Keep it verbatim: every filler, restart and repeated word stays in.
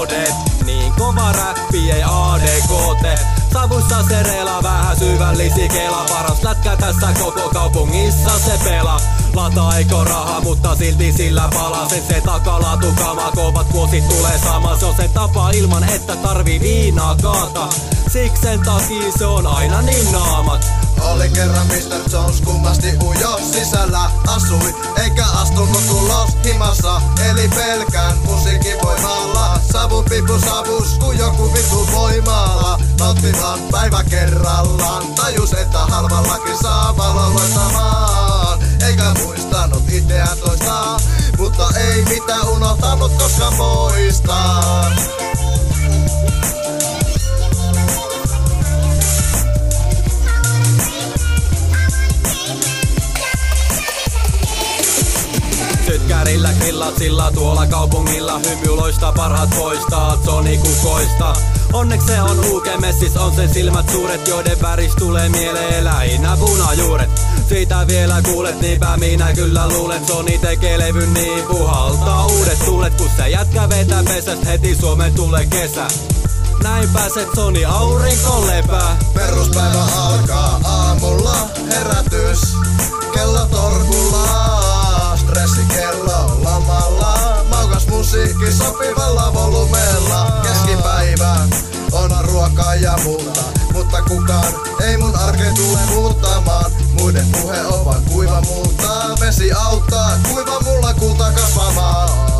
koodet. Niin kova räppi ei A D K T. Savussa sereillä vähän syvällisi kela. Paras lätkä tässä koko kaupungissa se pelaa. Lataiko raha, mutta silti sillä palaa. Sen se takalaatu kama, kovat vuosit tulee sama. Se on se tapa ilman, että tarvii viinaa kaata. Siksi sen takia se on aina niin naamat. Oli kerran mister Jones kummasti ujo, sisällä asui, eikä astunut ulos himassa. Eli pelkään musiikin voimalla, savun pipu savus, kun joku vitu voimalla. Nauttimaan päivä kerrallaan, tajus että halvallakin saa valoloistamaan. Eikä muistanut itseään toistaa, mutta ei mitään unohtanut koskaan poistaa. Sytkärillä grillat sillä tuolla kaupungilla. Hymyloista parhaat poistaa Sony kukoista. Onneksi se on U G messis, on sen silmät suuret, joiden väris tulee mieleen lähinnä punajuuret. Siitä vielä kuulet, niinpä minä kyllä luulen. Sony tekee levyn niin puhaltaa uudet tuulet. Kun se jätkä vetää pesästä, heti Suomeen tulee kesä. Näin pääset Sony aurinko lepää. Peruspäivä alkaa aamulla, herätys kello torkulla. Stressikello lamalla, maukas musiikki sopivalla volumella. Keskipäivä on ruokaa ja muuta, mutta kukaan ei mun arkeen tule muuttamaan. Muiden puhe on vaan kuiva muuttaa, vesi auttaa kuiva mulla kulta kasvamaan.